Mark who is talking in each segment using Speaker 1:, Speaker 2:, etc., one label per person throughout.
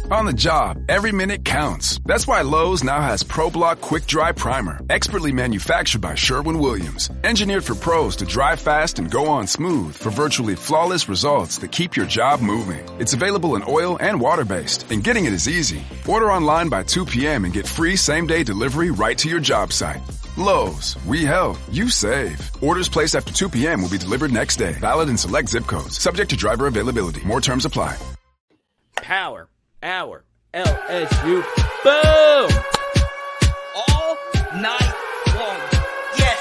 Speaker 1: On the job, every minute counts. That's why Lowe's now has ProBlock Quick Dry Primer, expertly manufactured by Sherwin-Williams. Engineered for pros to dry fast and go on smooth for virtually flawless results that keep your job moving. It's available in oil and water-based, and getting it is easy. Order online by 2 p.m. and get free same-day delivery right to your job site. Lowe's, we help, you save. Orders placed after 2 p.m. will be delivered next day. Valid in select zip codes. Subject to driver availability. More terms apply.
Speaker 2: Power Hour LSU. Boom! All night long. Yes!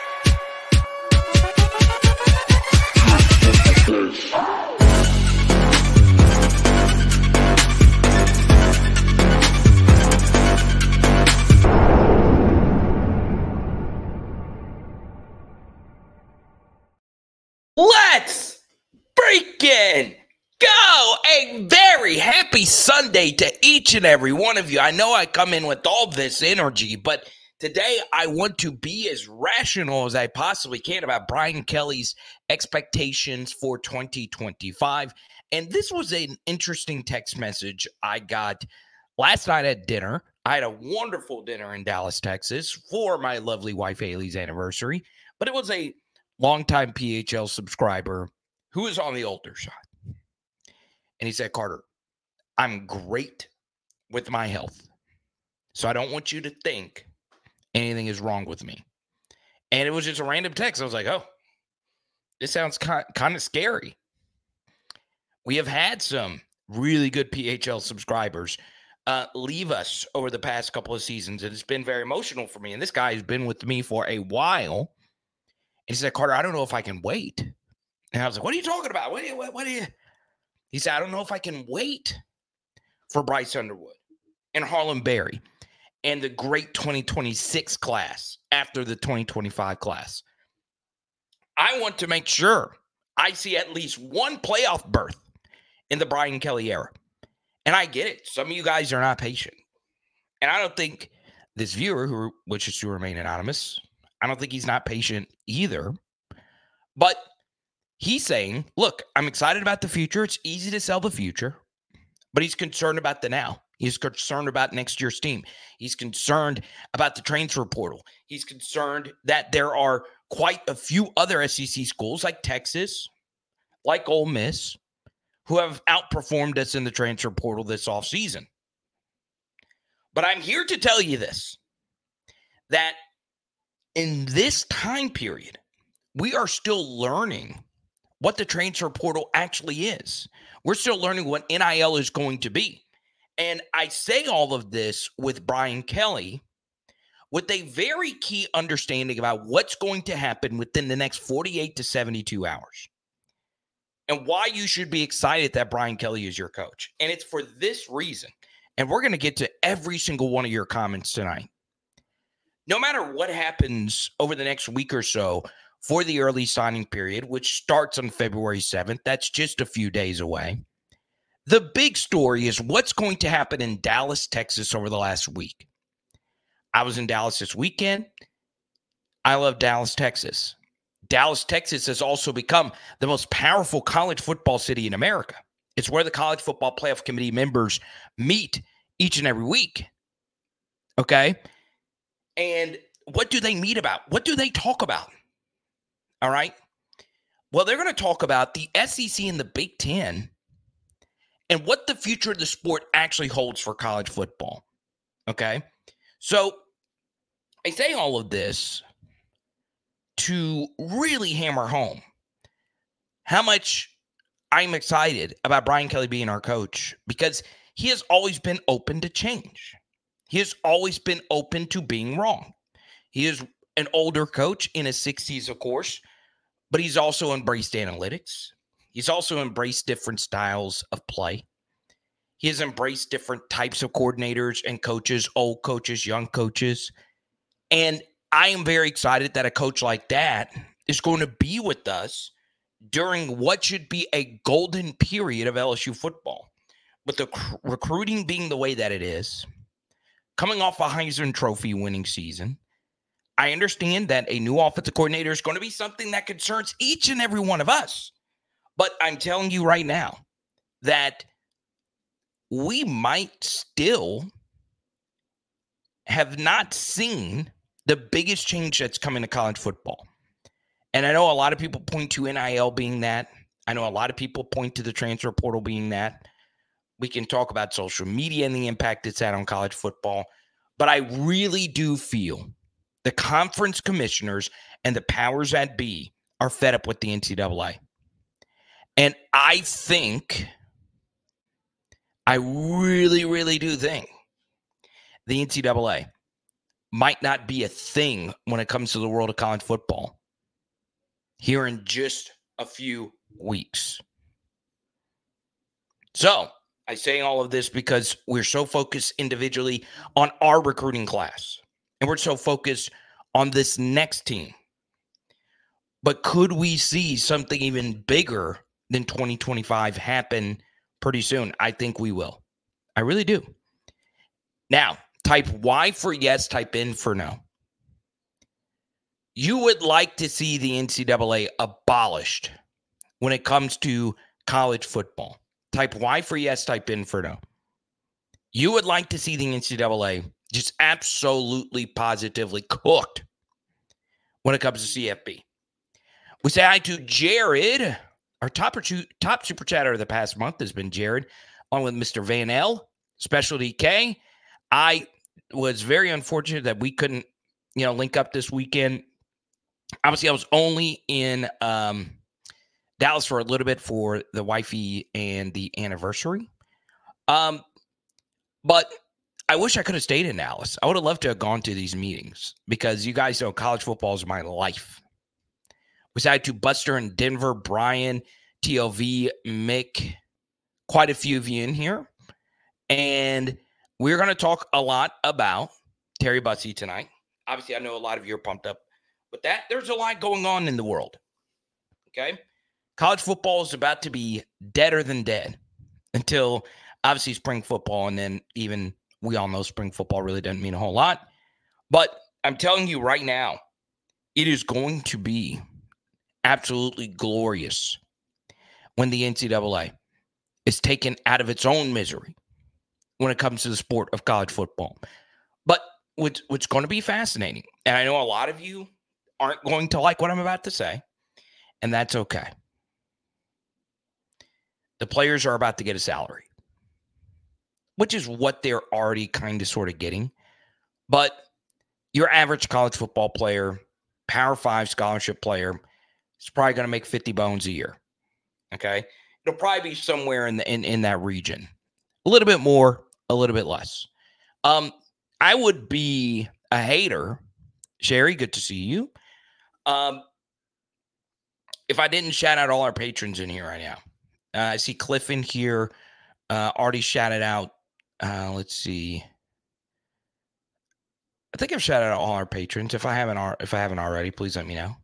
Speaker 2: Let's freaking go! A very happy Sunday to each and every one of you. I know I come in with all this energy, but today I want to be as rational as I possibly can about Brian Kelly's expectations for 2025. And this was an interesting text message I got last night at dinner. I had a wonderful dinner in Dallas, Texas for my lovely wife Haley's anniversary, but it was a longtime PHL subscriber who is on the older side. And he said, Carter, I'm great with my health, so I don't want you to think anything is wrong with me. And it was just a random text. I was like, oh, this sounds kind of scary. We have had some really good PHL subscribers leave us over the past couple of seasons. And it's been very emotional for me. And this guy has been with me for a while. And he said, Carter, I don't know if I can wait. And I was like, what are you talking about? What are you? He said, I don't know if I can wait for Bryce Underwood and Harlem Berry and the great 2026 class after the 2025 class. I want to make sure I see at least one playoff berth in the Brian Kelly era. And I get it. Some of you guys are not patient. And I don't think this viewer, who wishes to remain anonymous, I don't think he's not patient either. But he's saying, look, I'm excited about the future. It's easy to sell the future, but he's concerned about the now. He's concerned about next year's team. He's concerned about the transfer portal. He's concerned that there are quite a few other SEC schools like Texas, like Ole Miss, who have outperformed us in the transfer portal this offseason. But I'm here to tell you this, that in this time period, we are still learning what the transfer portal actually is. We're still learning what NIL is going to be. And I say all of this with Brian Kelly with a very key understanding about what's going to happen within the next 48 to 72 hours and why you should be excited that Brian Kelly is your coach. And it's for this reason. And we're going to get to every single one of your comments tonight. No matter what happens over the next week or so for the early signing period, which starts on February 7th, that's just a few days away. The big story is what's going to happen in Dallas, Texas over the last week. I was in Dallas this weekend. I love Dallas, Texas. Dallas, Texas has also become the most powerful college football city in America. It's where the College Football Playoff Committee members meet each and every week. Okay? And what do they meet about? What do they talk about? All right? Well, they're going to talk about the SEC and the Big Ten and what the future of the sport actually holds for college football. Okay? So I say all of this to really hammer home how much I'm excited about Brian Kelly being our coach, because he has always been open to change. He has always been open to being wrong. He is an older coach in his 60s, of course, but he's also embraced analytics. He's also embraced different styles of play. He has embraced different types of coordinators and coaches, old coaches, young coaches. And I am very excited that a coach like that is going to be with us during what should be a golden period of LSU football. With the recruiting being the way that it is, coming off a Heisman Trophy winning season, I understand that a new offensive coordinator is going to be something that concerns each and every one of us. But I'm telling you right now that we might still have not seen the biggest change that's coming to college football. And I know a lot of people point to NIL being that. I know a lot of people point to the transfer portal being that. We can talk about social media and the impact it's had on college football. But I really do feel the conference commissioners and the powers that be are fed up with the NCAA. And I really, really do think the NCAA might not be a thing when it comes to the world of college football here in just a few weeks. So I say all of this because we're so focused individually on our recruiting class, and we're so focused on this next team. But could we see something even bigger than 2025 happen pretty soon? I think we will. I really do. Now, type Y for yes, type N for no. You would like to see the NCAA abolished when it comes to college football. Type Y for yes, type N for no. You would like to see the NCAA just absolutely, positively cooked when it comes to CFB. We say hi to Jared. Our top super chatter of the past month has been Jared, along with Mr. Van L, Specialty K. I was very unfortunate that we couldn't, link up this weekend. Obviously, I was only in Dallas for a little bit for the wifey and the anniversary. But I wish I could have stayed in Dallas. I would have loved to have gone to these meetings because you guys know college football is my life. We said to Buster in Denver, Brian, TLV, Mick, quite a few of you in here. And we're going to talk a lot about Terry Bussey tonight. Obviously, I know a lot of you are pumped up with that. There's a lot going on in the world. Okay? College football is about to be deader than dead until, obviously, spring football. And then even we all know spring football really doesn't mean a whole lot. But I'm telling you right now, it is going to be absolutely glorious when the NCAA is taken out of its own misery when it comes to the sport of college football. But what's going to be fascinating, and I know a lot of you aren't going to like what I'm about to say, and that's okay. The players are about to get a salary, which is what they're already kind of sort of getting. But your average college football player, Power 5 scholarship player, is probably going to make 50 bones a year. Okay? It'll probably be somewhere in that region. A little bit more, a little bit less. I would be a hater. Sherry, good to see you. If I didn't shout out all our patrons in here right now. I see Cliff in here. Already shouted out. Let's see. I think I've shouted out all our patrons. If I haven't already, please let me know.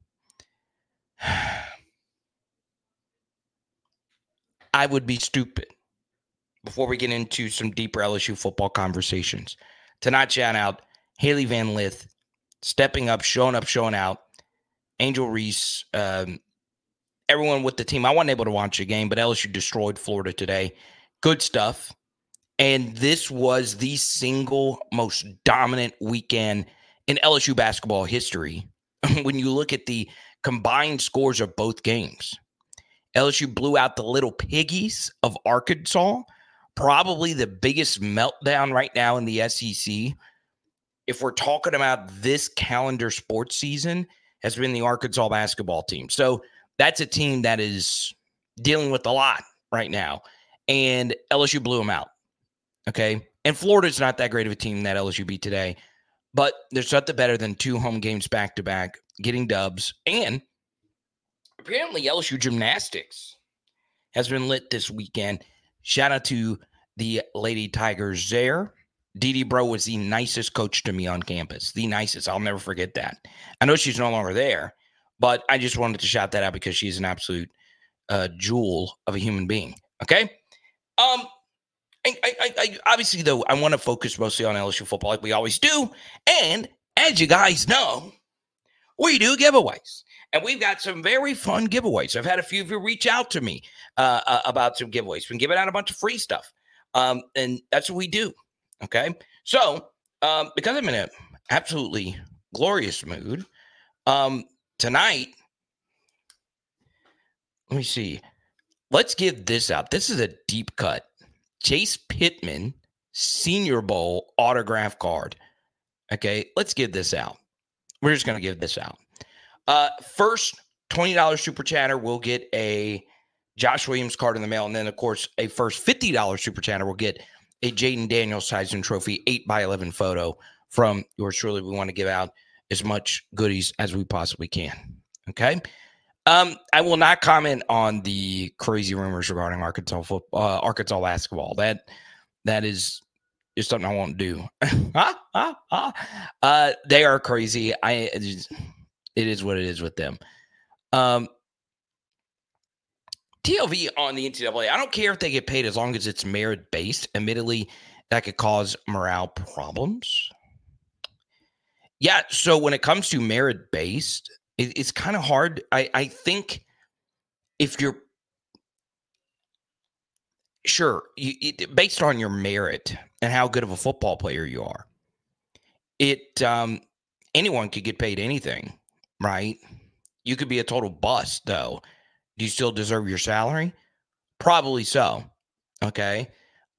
Speaker 2: I would be stupid before we get into some deeper LSU football conversations to not shout out Haley Van Lith, stepping up, showing out, Angel Reese, everyone with the team. I wasn't able to watch the game, but LSU destroyed Florida today. Good stuff. And this was the single most dominant weekend in LSU basketball history when you look at the combined scores of both games. LSU blew out the Little Piggies of Arkansas, probably the biggest meltdown right now in the SEC. If we're talking about this calendar sports season, has been the Arkansas basketball team. So that's a team that is dealing with a lot right now. And LSU blew them out. Okay. And Florida's not that great of a team that LSU beat today, but there's nothing better than 2 home games back to back, getting dubs. And apparently LSU gymnastics has been lit this weekend. Shout out to the Lady Tigers there. Dee Bro was the nicest coach to me on campus. The nicest. I'll never forget that. I know she's no longer there, but I just wanted to shout that out because she's an absolute jewel of a human being. Okay? I obviously, though, I want to focus mostly on LSU football like we always do. And as you guys know, we do giveaways. And we've got some very fun giveaways. I've had a few of you reach out to me about some giveaways. Been giving out a bunch of free stuff. And that's what we do. Okay. So, because I'm in an absolutely glorious mood, tonight, let me see. Let's give this out. This is a deep cut. Chase Pittman Senior Bowl autograph card. Okay, let's give this out. We're just going to give this out. First $20 super chatter will get a Josh Williams card in the mail. And then, of course, a first $50 super chatter will get a Jaden Daniels Heisman Trophy 8x11 photo from yours truly. We want to give out as much goodies as we possibly can. Okay. I will not comment on the crazy rumors regarding Arkansas basketball. That is something I won't do. They are crazy. It is what it is with them. TLV on the NCAA. I don't care if they get paid as long as it's merit based. Admittedly, that could cause morale problems. Yeah. So when it comes to merit based, it's kind of hard. I think if you're sure, based on your merit and how good of a football player you are, anyone could get paid anything, right? You could be a total bust, though. Do you still deserve your salary? Probably so. Okay.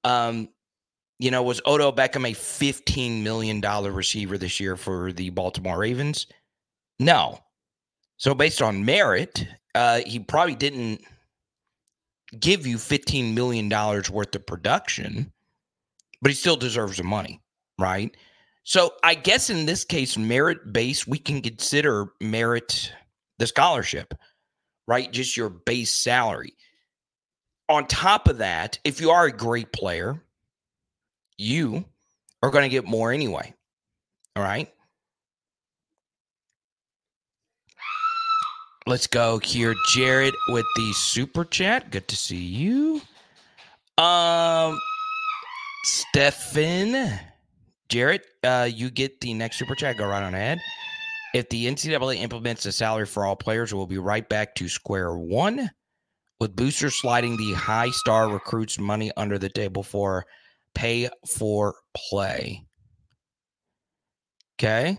Speaker 2: Was Odell Beckham a $15 million receiver this year for the Baltimore Ravens? No. So based on merit, he probably didn't give you $15 million worth of production, but he still deserves the money, right? So I guess in this case, merit-based, we can consider merit the scholarship, right? Just your base salary. On top of that, if you are a great player, you are going to get more anyway, all right? Let's go here. Jared with the super chat. Good to see you. Stefan. Jared, you get the next super chat. Go right on ahead. If the NCAA implements a salary for all players, we'll be right back to square one, with boosters sliding the high star recruits money under the table for pay for play. Okay.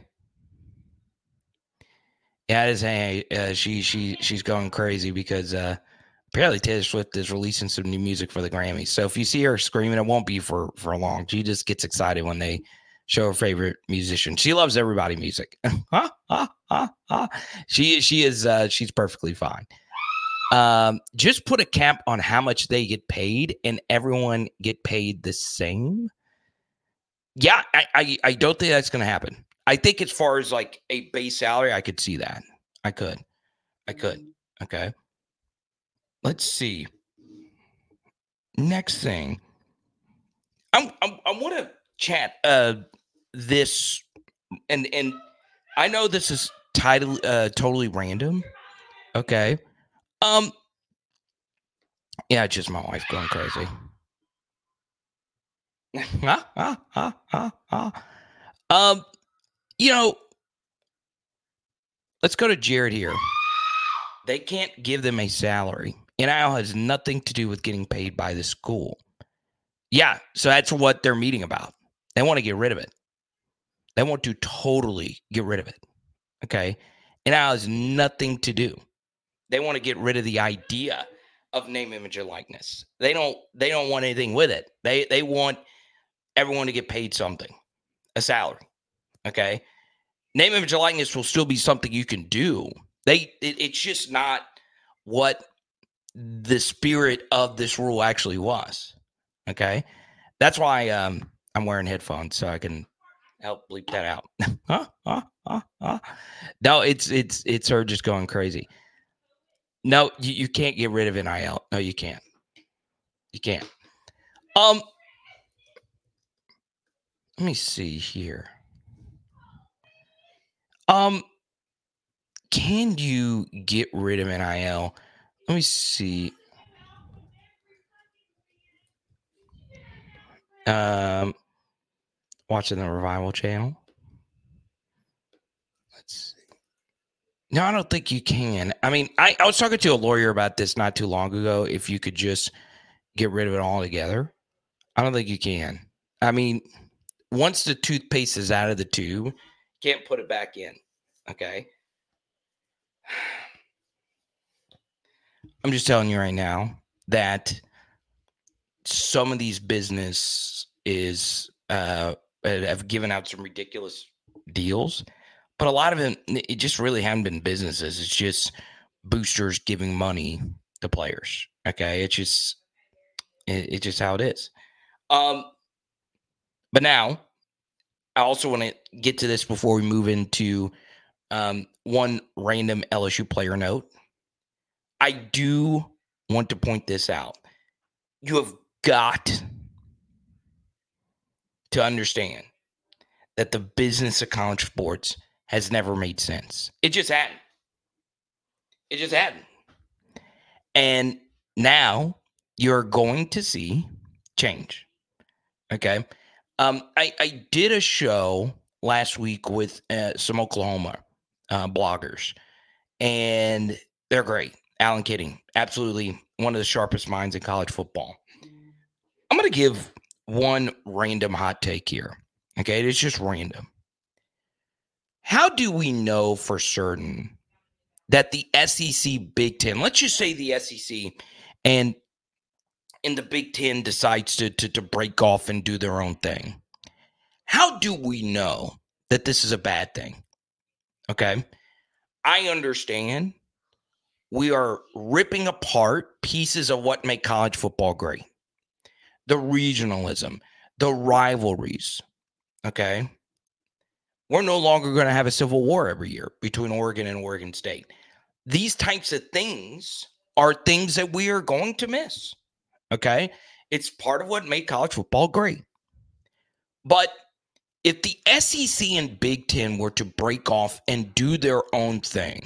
Speaker 2: Yeah, it is. She's going crazy because apparently Taylor Swift is releasing some new music for the Grammys. So if you see her screaming, it won't be for long. She just gets excited when they show her favorite musician. She loves everybody music. She's perfectly fine. Just put a cap on how much they get paid, and everyone get paid the same. Yeah, I don't think that's going to happen. I think as far as like a base salary, I could see that. I could. Okay. Let's see. Next thing. I want to chat this, and I know this is totally random. Okay. Yeah, it's just my wife going crazy. Let's go to Jared here. They can't give them a salary. NIL has nothing to do with getting paid by the school. Yeah, so that's what they're meeting about. They want to get rid of it. They want to totally get rid of it. Okay? NIL has nothing to do. They want to get rid of the idea of name, image, and likeness. They don't want anything with it. They want everyone to get paid something, a salary. Okay? Name, image, and likeness will still be something you can do. It's just not what the spirit of this rule actually was. Okay? That's why I'm wearing headphones so I can help bleep that out. No, it's her just going crazy. No, you can't get rid of NIL. No, you can't. You can't. Let me see here. Can you get rid of NIL? Let me see. Watching the Revival channel. Let's see. No, I don't think you can. I mean, I was talking to a lawyer about this not too long ago. If you could just get rid of it altogether. I don't think you can. I mean, once the toothpaste is out of the tube, you can't put it back in. Okay. I'm just telling you right now that some of these business have given out some ridiculous deals, but a lot of it just really haven't been businesses. It's just boosters giving money to players. Okay, it's just how it is. But now I also want to get to this before we move into one random LSU player note. I do want to point this out. You have got to understand that the business of college sports has never made sense. It just hadn't. It just hadn't. And now you're going to see change. Okay. I did a show last week with some Oklahoma bloggers, and they're great. Alan Kidding, absolutely one of the sharpest minds in college football. I'm going to give one random hot take here. Okay, it's just random. How do we know for certain that the SEC Big Ten, let's just say the SEC and the Big Ten decides to break off and do their own thing? How do we know that this is a bad thing? Okay, I understand we are ripping apart pieces of what make college football great. The regionalism, the rivalries, okay? We're no longer going to have a civil war every year between Oregon and Oregon State. These types of things are things that we are going to miss, okay? It's part of what made college football great. But if the SEC and Big Ten were to break off and do their own thing,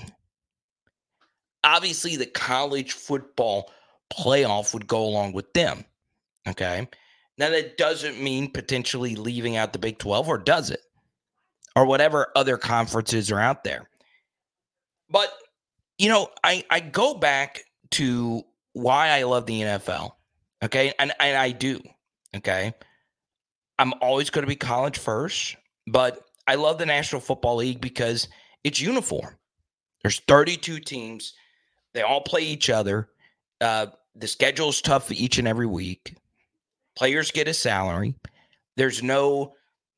Speaker 2: obviously the college football playoff would go along with them, okay? Now, that doesn't mean potentially leaving out the Big 12, or does it? Or whatever other conferences are out there. But, you know, I go back to why I love the NFL, okay? And I do, okay? I'm always going to be college first, but I love the National Football League because it's uniform. There's 32 teams. They all play each other. The schedule is tough each and every week. Players get a salary. There's no,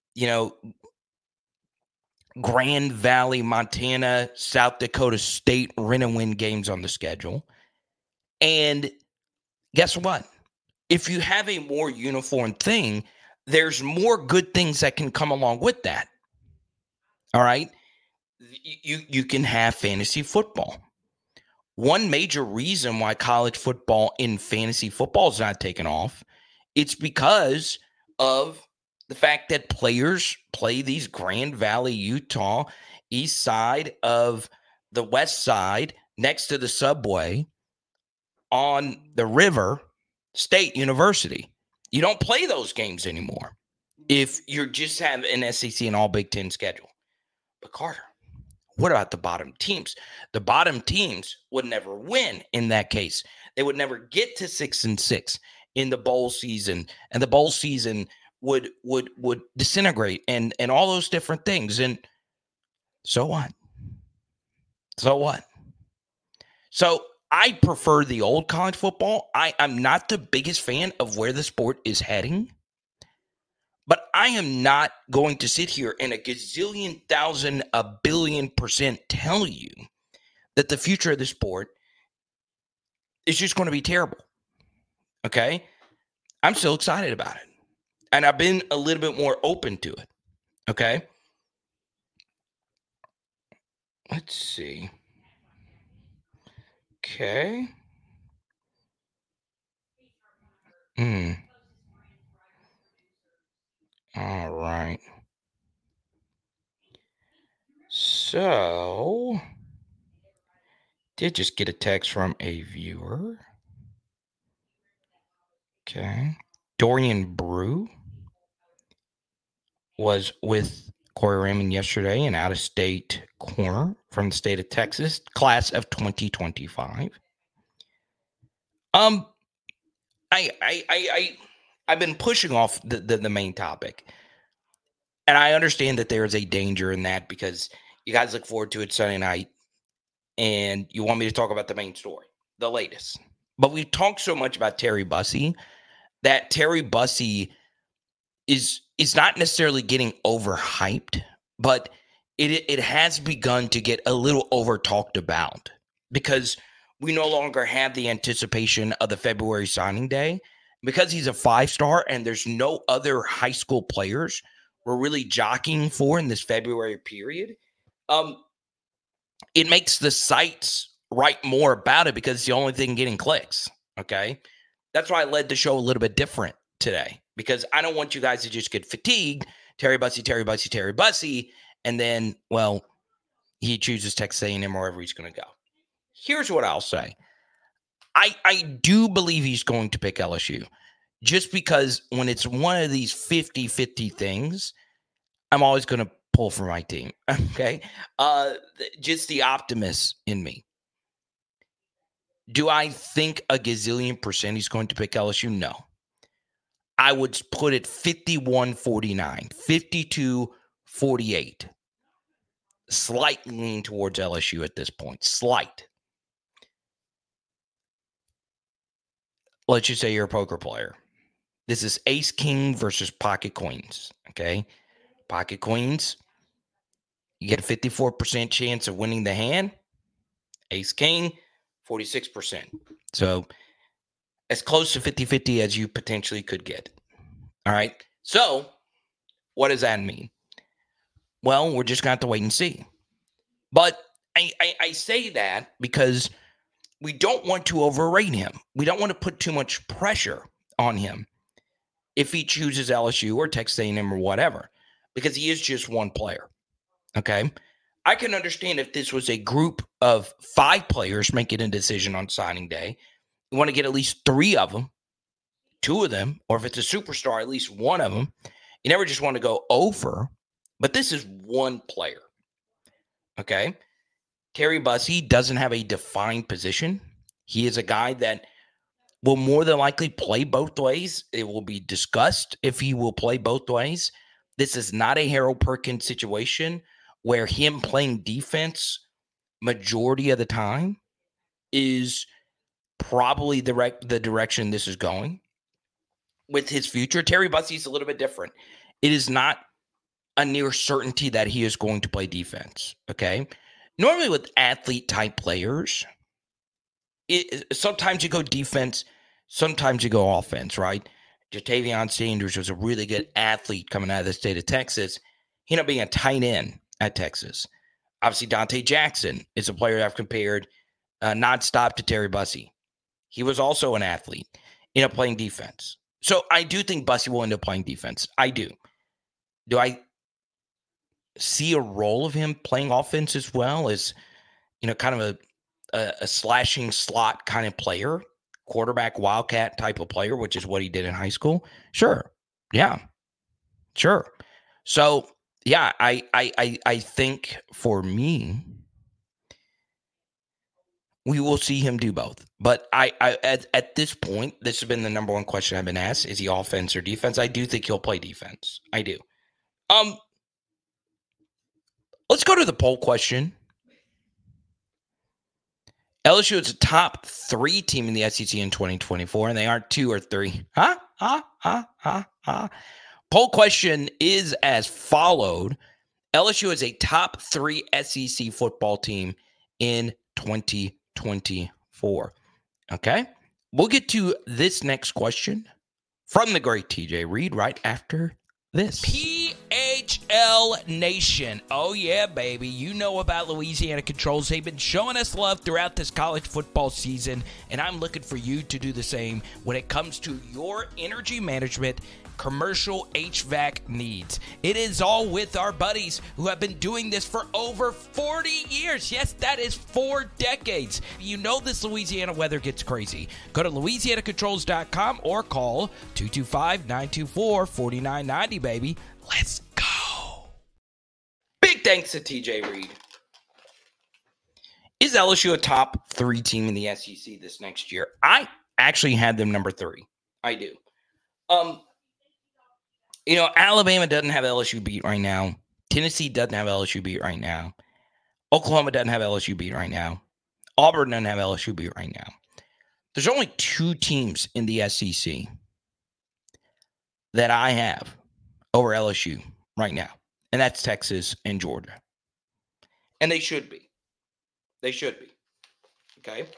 Speaker 2: Grand Valley, Montana, South Dakota State rent-and-win games on the schedule. And guess what? If you have a more uniform thing, there's more good things that can come along with that. All right? You can have fantasy football. One major reason why college football in fantasy football is not taking off, it's because of the fact that players play these Grand Valley, Utah, east side of the west side, next to the subway, on the river, State University. You don't play those games anymore if you just have an SEC and all Big Ten schedule. But Carter, what about the bottom teams? The bottom teams would never win in that case. They would never get to 6-6 in the bowl season, and the bowl season would disintegrate and all those different things. And so what? So I prefer the old college football. I'm not the biggest fan of where the sport is heading, but I am not going to sit here and a gazillion thousand, a billion% tell you that the future of the sport is just going to be terrible. Okay? I'm still excited about it. And I've been a little bit more open to it. Okay? Let's see. Okay. All right. So, did just get a text from a viewer. Okay. Dorian Brew was with Corey Raymond yesterday, an out-of-state corner from the state of Texas, class of 2025. I've been pushing off the main topic. And I understand that there is a danger in that because you guys look forward to it Sunday night and you want me to talk about the main story, the latest. But we've talked so much about Terry Bussey that Terry Bussey is not necessarily getting overhyped, but it has begun to get a little over talked about because we no longer have the anticipation of the February signing day. Because he's a 5-star and there's no other high school players we're really jockeying for in this February period, it makes the sites write more about it because it's the only thing getting clicks, okay? That's why I led the show a little bit different today because I don't want you guys to just get fatigued, Terry Bussey, and then, well, he chooses Texas A&M wherever he's going to go. Here's what I'll say. I do believe he's going to pick LSU just because when it's one of these 50-50 things, I'm always going to pull for my team, okay? Just the optimist in me. Do I think a gazillion % he's going to pick LSU? No. I would put it 51-49, 52-48. Slight lean towards LSU at this point. Slight. Let's just say you're a poker player. This is ace king versus pocket queens, okay? Pocket queens, you get a 54% chance of winning the hand. Ace king, 46%. So as close to 50-50 as you potentially could get. All right. So what does that mean? Well, we're just going to have to wait and see. But I say that because we don't want to overrate him. We don't want to put too much pressure on him if he chooses LSU or Texas A&M or whatever, because he is just one player, okay? I can understand if this was a group of 5 players making a decision on signing day. You want to get at least 3 of them, 2 of them, or if it's a superstar, at least 1 of them. You never just want to go over, but this is one player, okay? Terry Bussey doesn't have a defined position. He is a guy that will more than likely play both ways. It will be discussed if he will play both ways. This is not a Harold Perkins situation where him playing defense majority of the time is probably the direction this is going. With his future, Terry Bussey is a little bit different. It is not a near certainty that he is going to play defense, okay? Normally with athlete-type players, sometimes you go defense, sometimes you go offense, right? Jatavion Sanders was a really good athlete coming out of the state of Texas. He ended up being a tight end at Texas. Obviously, Dante Jackson is a player I've compared nonstop to Terry Bussey. He was also an athlete, ended up playing defense. So I do think Bussey will end up playing defense. I do. Do I see a role of him playing offense as well as, kind of a slashing slot kind of player, quarterback, wildcat type of player, which is what he did in high school? Sure. Yeah. Sure. So, yeah, I think for me, we will see him do both. But at this point, this has been the number one question I've been asked. Is he offense or defense? I do think he'll play defense. I do. Let's go to the poll question. LSU is a top 3 team in the SEC in 2024, and they aren't 2 or 3. Poll question is as followed. LSU is a top 3 SEC football team in 2024. Okay? We'll get to this next question from the great TJ Reed right after this. PHL Nation. Oh, yeah, baby. You know about Louisiana Controls. They've been showing us love throughout this college football season, and I'm looking for you to do the same when it comes to your energy management commercial HVAC needs. It is all with our buddies who have been doing this for over 40 years. Yes, that is 4 decades. You know this Louisiana weather gets crazy. Go to LouisianaControls.com or call 225-924-4990, baby. Let's go. Big thanks to TJ Reed. Is LSU a top 3 team in the SEC this next year? I actually had them number 3. I do. Alabama doesn't have LSU beat right now. Tennessee doesn't have LSU beat right now. Oklahoma doesn't have LSU beat right now. Auburn doesn't have LSU beat right now. There's only 2 teams in the SEC that I have over LSU right now, and that's Texas and Georgia. And they should be. They should be. Okay?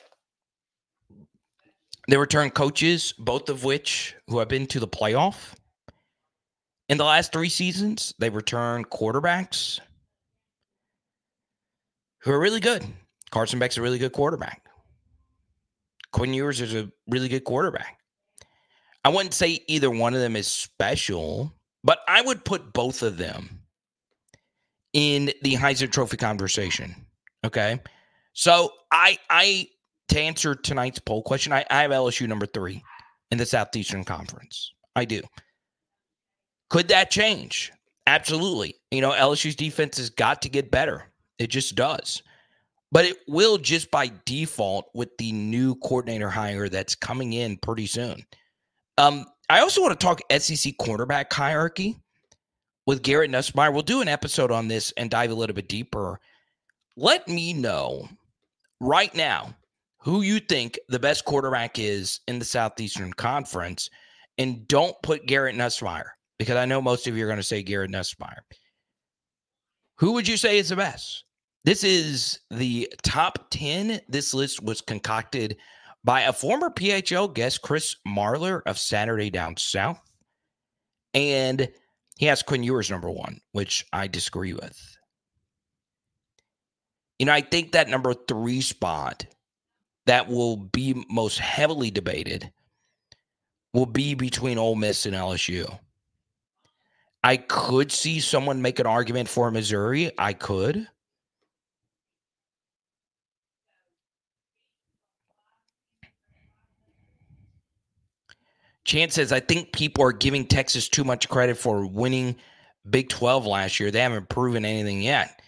Speaker 2: They return coaches, both of which who have been to the playoff. In the last 3 seasons, they returned quarterbacks who are really good. Carson Beck's a really good quarterback. Quinn Ewers is a really good quarterback. I wouldn't say either one of them is special, but I would put both of them in the Heisman Trophy conversation. Okay? So to answer tonight's poll question, I have LSU number 3 in the Southeastern Conference. I do. Could that change? Absolutely. LSU's defense has got to get better. It just does. But it will just by default with the new coordinator hire that's coming in pretty soon. I also want to talk SEC quarterback hierarchy with Garrett Nussmeier. We'll do an episode on this and dive a little bit deeper. Let me know right now who you think the best quarterback is in the Southeastern Conference, and don't put Garrett Nussmeier because I know most of you are going to say Garrett Nussmeier. Who would you say is the best? This is the top 10. This list was concocted by a former PHL guest, Chris Marler of Saturday Down South. And he has Quinn Ewers number 1, which I disagree with. I think that number 3 spot that will be most heavily debated will be between Ole Miss and LSU. I could see someone make an argument for Missouri. I could. Chance says, I think people are giving Texas too much credit for winning Big 12 last year. They haven't proven anything yet.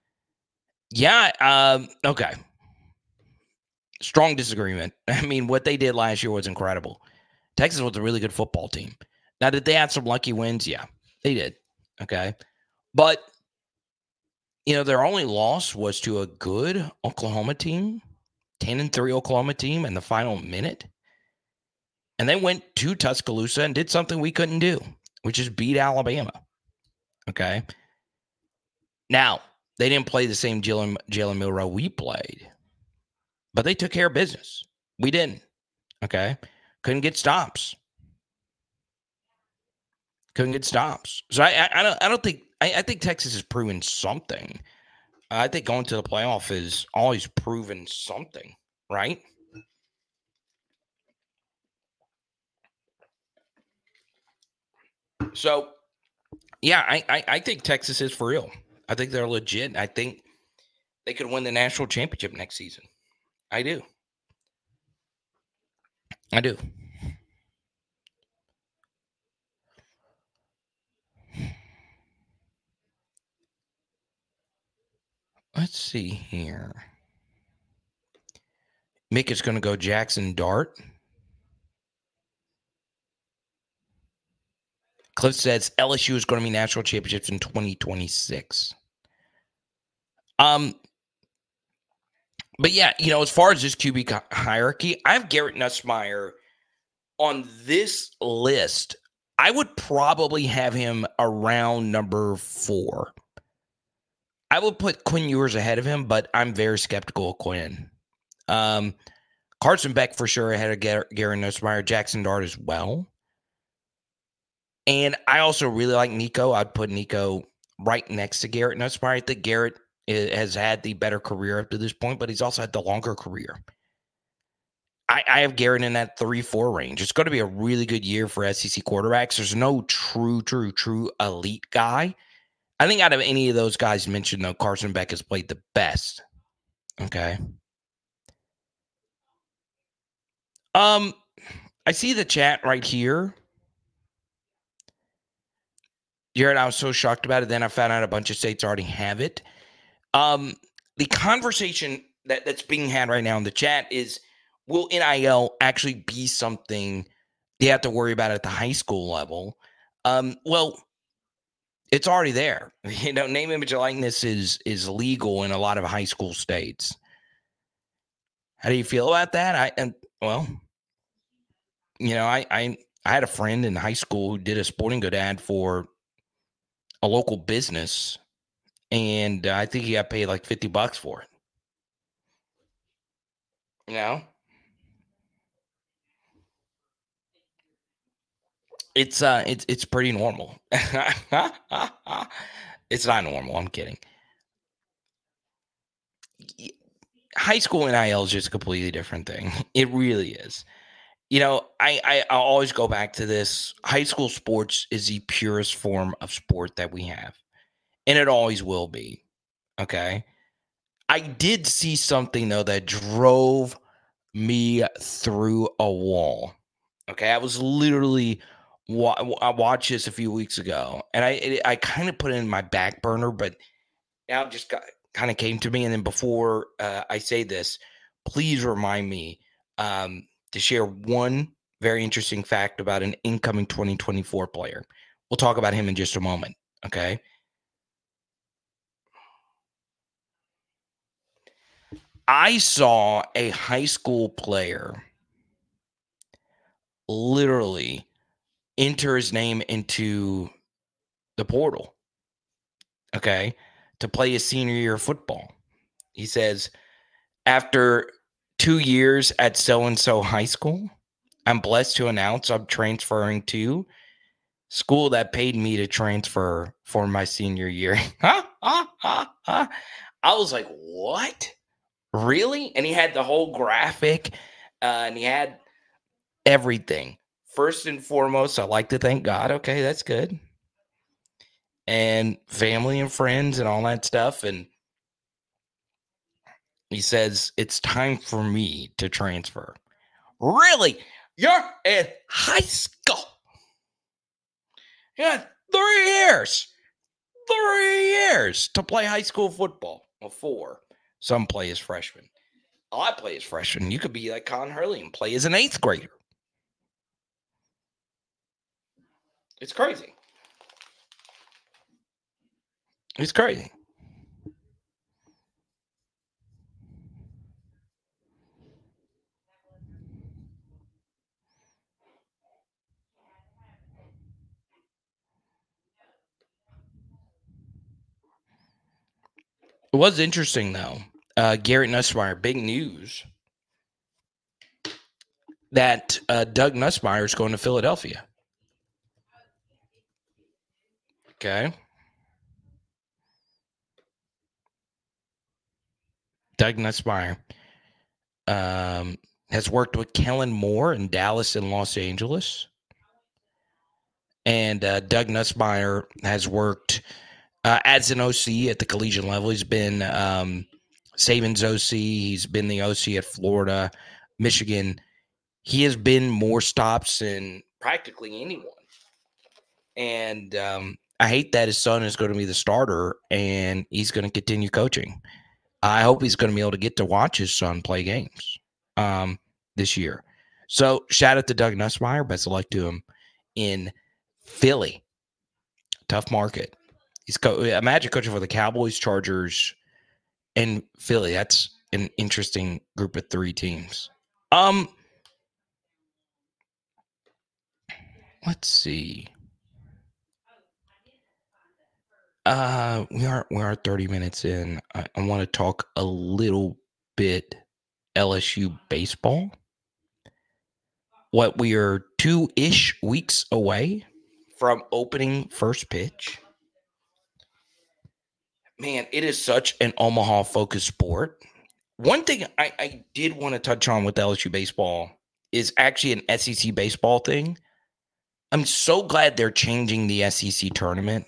Speaker 2: Yeah, okay. Strong disagreement. I mean, what they did last year was incredible. Texas was a really good football team. Now, did they have some lucky wins? Yeah, they did. Okay. But, their only loss was to a good Oklahoma team, 10-3 Oklahoma team in the final minute. And they went to Tuscaloosa and did something we couldn't do, which is beat Alabama. Okay. Now, they didn't play the same Jalen Milroe we played, but they took care of business. We didn't. Okay. Couldn't get stops. So I think Texas has proven something. I think going to the playoff is always proven something, right? So, yeah, I think Texas is for real. I think they're legit. I think they could win the national championship next season. I do. Let's see here. Mick is going to go Jackson Dart. Cliff says LSU is going to be national championships in 2026. But yeah, as far as this QB hierarchy, I have Garrett Nussmeier on this list. I would probably have him around number 4. I would put Quinn Ewers ahead of him, but I'm very skeptical of Quinn. Carson Beck for sure ahead of Garrett Nussmeier, Jackson Dart as well. And I also really like Nico. I'd put Nico right next to Garrett Nussmeier. I think Garrett has had the better career up to this point, but he's also had the longer career. I have Garrett in that 3-4 range. It's going to be a really good year for SEC quarterbacks. There's no true elite guy. I think out of any of those guys mentioned, though, Carson Beck has played the best. Okay. I see the chat right here. Jared, I was so shocked about it. Then I found out a bunch of states already have it. The conversation that's being had right now in the chat is, will NIL actually be something you have to worry about at the high school level. Well, it's already there. Name, image, and likeness is legal in a lot of high school states. How do you feel about that? I had a friend in high school who did a sporting good ad for a local business, and I think he got paid like $50 for it. It's pretty normal. It's not normal. I'm kidding. High school NIL is just a completely different thing. It really is. I'll always go back to this. High school sports is the purest form of sport that we have, and it always will be. Okay. I did see something, though, that drove me through a wall. Okay. I was literally, I watched this a few weeks ago, and I kind of put it in my back burner, but now it just kind of came to me. And then before I say this, please remind me to share one very interesting fact about an incoming 2024 player. We'll talk about him in just a moment, okay? I saw a high school player literally enter his name into the portal, okay, to play his senior year of football. He says, after 2 years at so-and-so high school, I'm blessed to announce I'm transferring to school that paid me to transfer for my senior year. I was like, what? Really? And he had the whole graphic, and he had everything. First and foremost, I like to thank God. Okay, that's good. And family and friends and all that stuff. And he says, it's time for me to transfer. Really? You're in high school. You had 3 years. 3 years to play high school football. Well, 4. Some play as freshmen. I play as freshman. You could be like Con Hurley and play as an 8th grader. It's crazy. It's crazy. It was interesting, though. Garrett Nussmeier, big news that Doug Nussmeier is going to Philadelphia. Okay. Doug Nussmeier has worked with Kellen Moore in Dallas and Los Angeles. And Doug Nussmeier has worked as an OC at the collegiate level. He's been Saban's OC. He's been the OC at Florida, Michigan. He has been more stops than practically anyone. And I hate that his son is going to be the starter and he's going to continue coaching. I hope he's going to be able to get to watch his son play games this year. So shout out to Doug Nussmeier. Best of luck to him in Philly. Tough market. Imagine coaching for the Cowboys, Chargers, and Philly. That's an interesting group of 3 teams. Let's see. We are 30 minutes in. I want to talk a little bit LSU baseball. We are 2-ish weeks away from opening first pitch. Man, it is such an Omaha-focused sport. One thing I did want to touch on with LSU baseball is actually an SEC baseball thing. I'm so glad they're changing the SEC tournament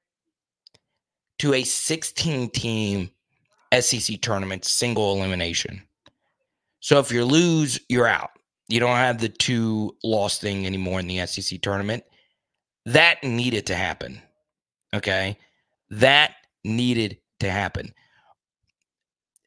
Speaker 2: to a 16-team SEC tournament, single elimination. So if you lose, you're out. You don't have the 2-loss thing anymore in the SEC tournament. That needed to happen. Okay? That needed to happen.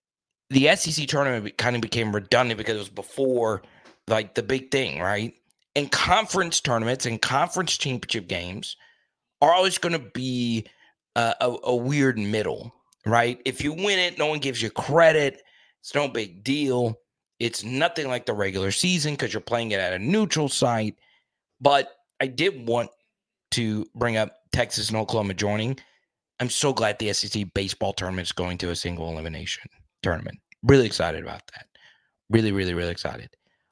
Speaker 2: The SEC tournament kind of became redundant because it was before like the big thing, right? And conference tournaments and conference championship games are always going to be a weird middle, right? If you win it, no one gives you credit. It's no big deal. It's nothing like the regular season because you're playing it at a neutral site. But I did want to bring up Texas and Oklahoma joining. I'm so glad the SEC baseball tournament is going to a single elimination tournament. Really excited about that. Really, really, really excited.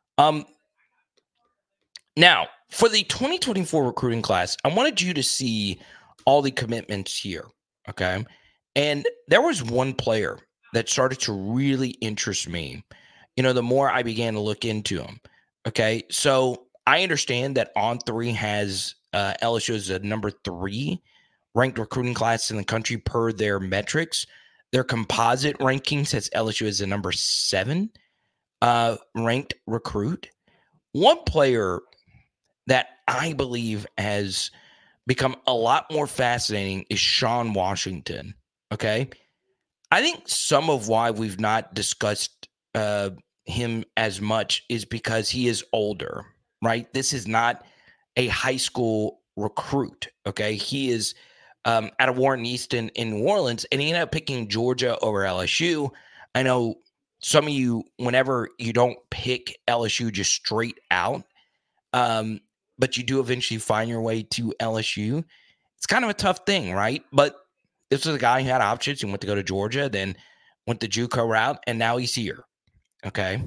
Speaker 2: Now, for the 2024 recruiting class, I wanted you to see all the commitments here, okay? And there was one player that started to really interest me, the more I began to look into him, okay? So I understand that On3 has LSU as a number 3 ranked recruiting class in the country per their metrics. Their composite rankings has LSU as a number 7 ranked recruit. One player that I believe has become a lot more fascinating is Sean Washington, okay? I think some of why we've not discussed him as much is because he is older, right? This is not a high school recruit, okay? He is out of Warren Easton in New Orleans, and he ended up picking Georgia over LSU. I know some of you, whenever you don't pick LSU just straight out, but you do eventually find your way to LSU. It's kind of a tough thing, right? But this was a guy who had options. He went to go to Georgia, then went the JUCO route, and now he's here, okay?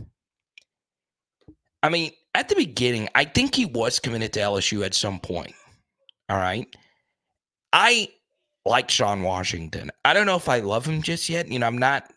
Speaker 2: I mean, at the beginning, I think he was committed to LSU at some point, all right? I like Sean Washington. I don't know if I love him just yet. I'm not,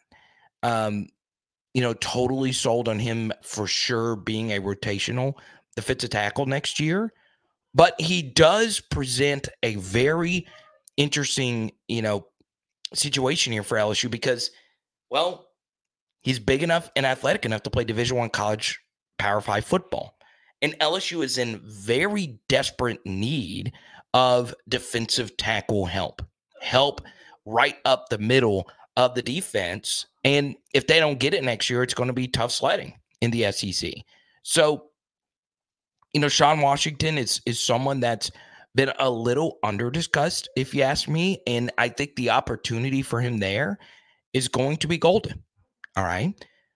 Speaker 2: totally sold on him for sure being a rotational defensive tackle next year, but he does present a very interesting, situation here for LSU because, well, he's big enough and athletic enough to play Division I college Power 5 football. And LSU is in very desperate need of defensive tackle help right up the middle of the defense. And if they don't get it next year, it's going to be tough sledding in the SEC. So, Sean Washington is someone that's been a little under-discussed, if you ask me, and I think the opportunity for him there is going to be golden, all right?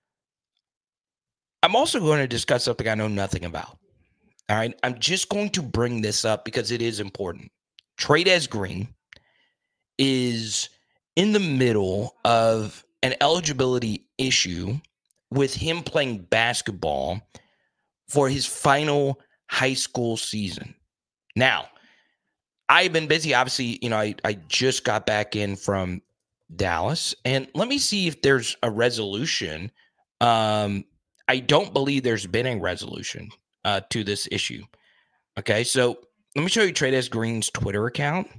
Speaker 2: I'm also going to discuss something I know nothing about, all right? I'm just going to bring this up because it is important. Trey'Dez Green is in the middle of an eligibility issue with him playing basketball for his final high school season. Now, I've been busy. Obviously, I just got back in from Dallas, and let me see if there's a resolution. I don't believe there's been a resolution to this issue. Okay, so let me show you Trey'Dez Green's Twitter account,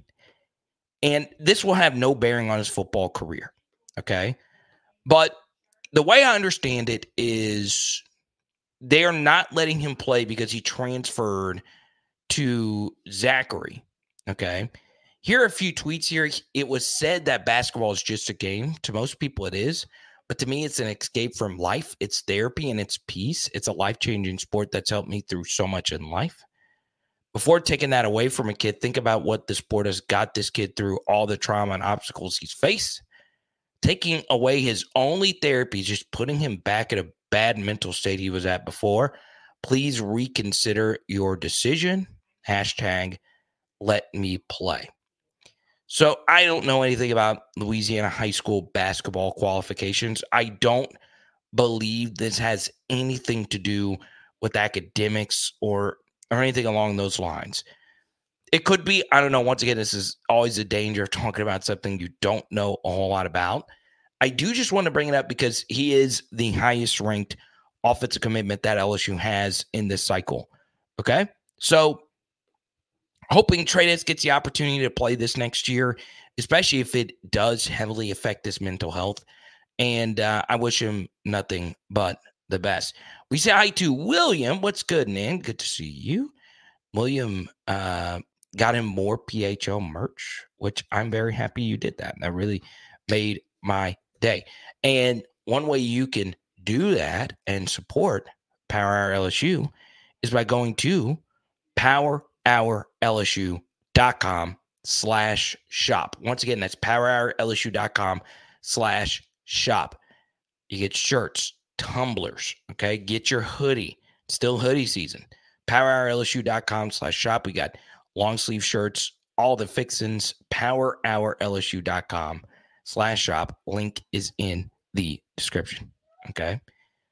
Speaker 2: and this will have no bearing on his football career. Okay, but the way I understand it is they are not letting him play because he transferred to Zachary. Okay. Here are a few tweets here. It was said that basketball is just a game. To most people, it is. But to me, it's an escape from life. It's therapy and it's peace. It's a life-changing sport that's helped me through so much in life. Before taking that away from a kid, think about what the sport has got this kid through, all the trauma and obstacles he's faced. Taking away his only therapy is just putting him back at a bad mental state he was at before. Please reconsider your decision. # let me play. So I don't know anything about Louisiana high school basketball qualifications. I don't believe this has anything to do with academics or anything along those lines. It could be, I don't know. Once again, this is always a danger of talking about something you don't know a whole lot about. I do just want to bring it up because he is the highest ranked offensive commitment that LSU has in this cycle. Okay? So hoping Trey'Dez gets the opportunity to play this next year, especially if it does heavily affect his mental health. And I wish him nothing but the best. We say hi to William. What's good, man? Good to see you. William got him more PHL merch, which I'm very happy you did that. That really made my day. And one way you can do that and support Power Hour LSU is by going to powerhourlsu.com/shop. Once again, that's powerhourlsu.com/shop. You get shirts, tumblers, okay? Get your hoodie. It's still hoodie season. powerhourlsu.com/shop. We got long sleeve shirts, all the fixins, powerhourlsu.com/shop. Link is in the description, okay?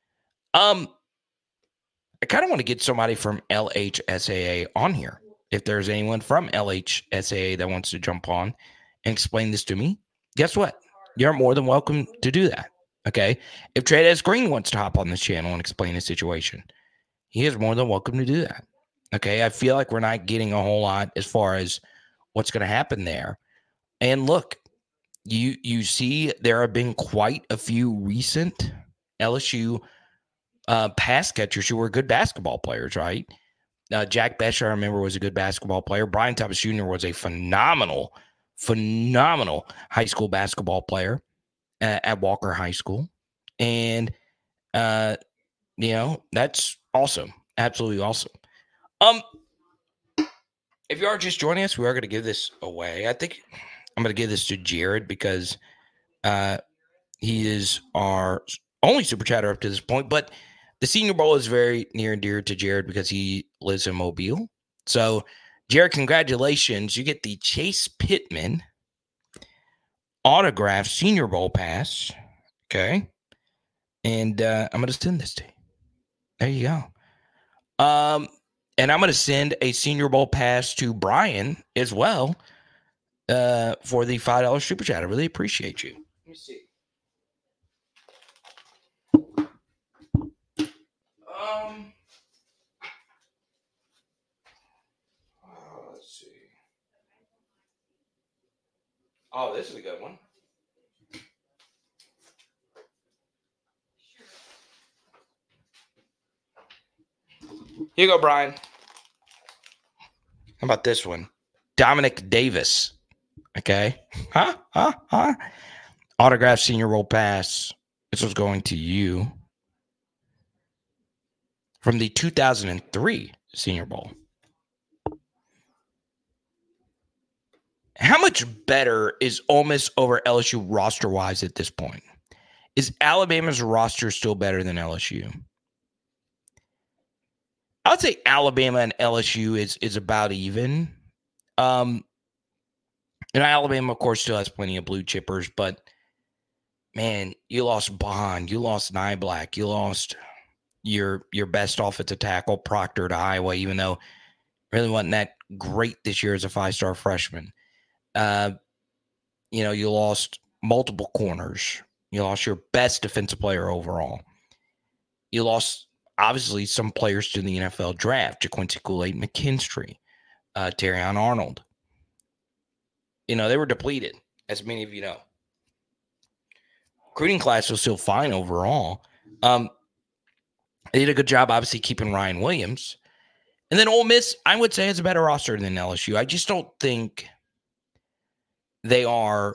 Speaker 2: I kind of want to get somebody from LHSAA on here. If there's anyone from LHSAA that wants to jump on and explain this to me, guess what? You're more than welcome to do that, okay? If Trades Green wants to hop on this channel and explain the situation, he is more than welcome to do that, okay? I feel like we're not getting a whole lot as far as what's going to happen there. And look, you see there have been quite a few recent LSU pass catchers who were good basketball players, right? Jack Besh, I remember, was a good basketball player. Brian Thomas Jr. was a phenomenal high school basketball player at Walker High School. And, that's awesome. Absolutely awesome. If you are just joining us, we are going to give this away. I think I'm going to give this to Jared because he is our only super chatter up to this point, but the Senior Bowl is very near and dear to Jared because he lives in Mobile. So, Jared, congratulations. You get the Chase Pittman autographed Senior Bowl pass. Okay. And I'm going to send this to you. There you go. And I'm going to send a Senior Bowl pass to Brian as well for the $5 super chat. I really appreciate you. Let me see. Let's see. Oh, this is a good one. Here you go, Brian. How about this one? Dominic Davis. Okay. Autographed Senior Bowl pass. This was going to you from the 2003 Senior Bowl. How much better is Ole Miss over LSU roster-wise at this point? Is Alabama's roster still better than LSU? I would say Alabama and LSU is about even. Alabama, of course, still has plenty of blue chippers, but, man, you lost Bond. You lost Nyblack. You lost your best offensive tackle, Proctor, to Iowa, even though really wasn't that great this year as a five-star freshman. You lost multiple corners. You lost your best defensive player overall. You lost, obviously, some players to the NFL draft. JaQuincy Kool-Aid McKinstry, Terrion Arnold. They were depleted, as many of you know. Recruiting class was still fine overall. They did a good job, obviously, keeping Ryan Williams. And then Ole Miss, I would say, has a better roster than LSU. I just don't think they are.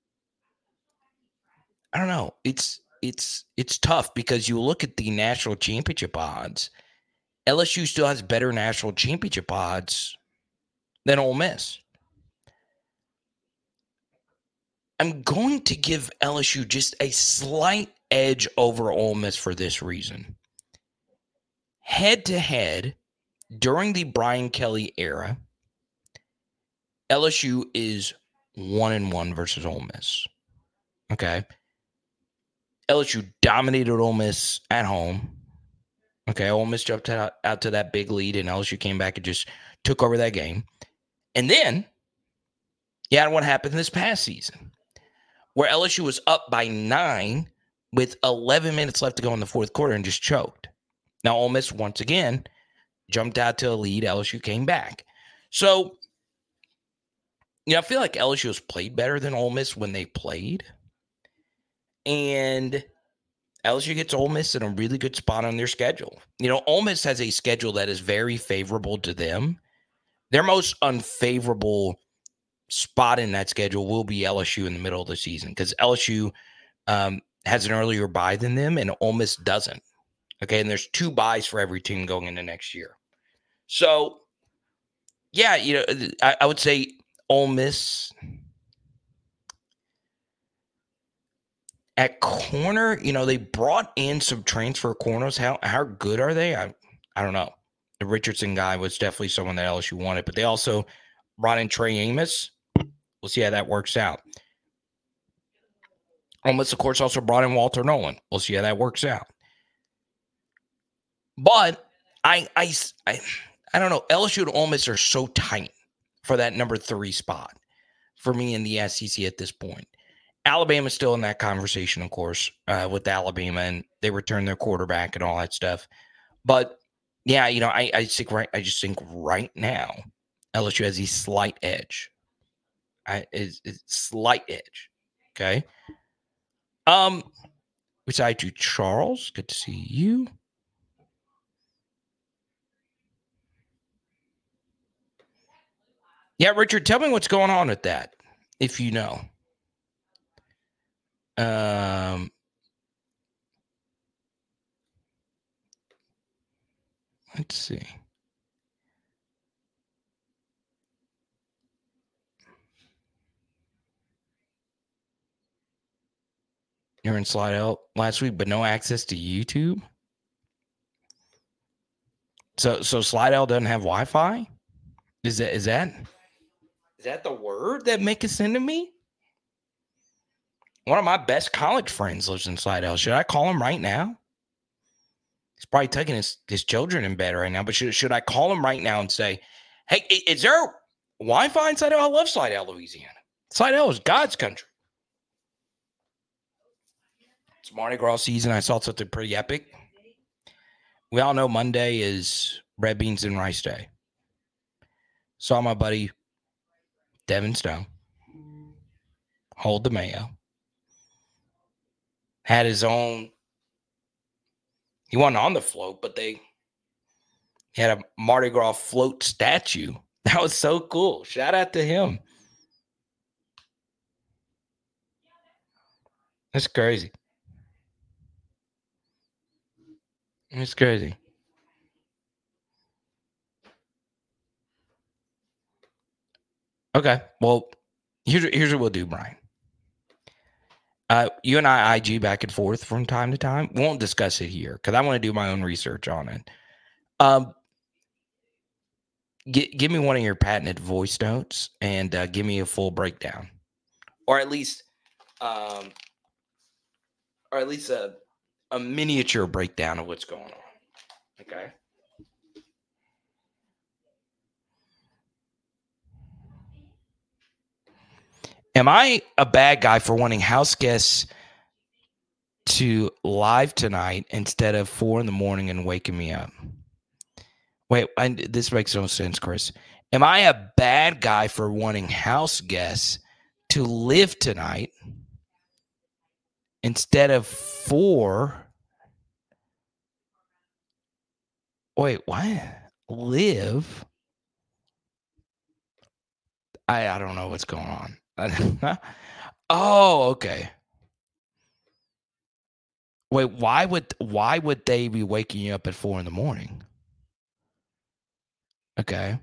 Speaker 2: I don't know. It's tough because you look at the national championship odds. LSU still has better national championship odds than Ole Miss. I'm going to give LSU just a slight edge over Ole Miss for this reason. Head-to-head, during the Brian Kelly era, LSU is 1-1 versus Ole Miss. Okay? LSU dominated Ole Miss at home. Okay, Ole Miss jumped out to that big lead, and LSU came back and just took over that game. And then, what happened this past season, where LSU was up by 9 with 11 minutes left to go in the fourth quarter and just choked. Now, Ole Miss, once again, jumped out to a lead. LSU came back. So, I feel like LSU has played better than Ole Miss when they played. And LSU gets Ole Miss in a really good spot on their schedule. Ole Miss has a schedule that is very favorable to them. Their most unfavorable spot in that schedule will be LSU in the middle of the season because LSU has an earlier bye than them and Ole Miss doesn't. Okay, and there's 2 byes for every team going into next year. So, yeah, I would say Ole Miss at corner. They brought in some transfer corners. How good are they? I don't know. The Richardson guy was definitely someone that LSU wanted, but they also brought in Trey Amos. We'll see how that works out. Ole Miss, of course, also brought in Walter Nolan. We'll see how that works out. But I don't know. LSU and Ole Miss are so tight for that number 3 spot for me in the SEC at this point. Alabama's still in that conversation, of course, with Alabama, and they returned their quarterback and all that stuff. But yeah, I just think right now LSU has a slight edge. Slight edge. Okay. Besides you, Charles, good to see you. Yeah, Richard, tell me what's going on with that, if you know. Let's see. You're in Slidell last week, but no access to YouTube? So Slidell doesn't have Wi-Fi? Is that the word that make it send to me? One of my best college friends lives in Slidell. Should I call him right now? He's probably taking his children in bed right now, but should I call him right now and say, hey, is there Wi-Fi in Slidell? I love Slidell, Louisiana. Slidell is God's country. It's Mardi Gras season. I saw something pretty epic. We all know Monday is red beans and rice day. Saw my buddy Devin Stone hold the mayo. Had his own. He wasn't on the float, but he had a Mardi Gras float statue. That was so cool. Shout out to him. That's crazy. It's crazy. Okay. Well, here's what we'll do, Brian. You and I IG back and forth from time to time. We won't discuss it here because I want to do my own research on it. Give me one of your patented voice notes and give me a full breakdown, or at least a miniature breakdown of what's going on. Okay. Am I a bad guy for wanting house guests to live tonight instead of 4 a.m. and waking me up? Wait, this makes no sense, Chris. Am I a bad guy for wanting house guests to live tonight instead of 4? Wait, what? Live? I don't know what's going on. Oh, okay. Wait, why would they be waking you up at 4 a.m? Okay.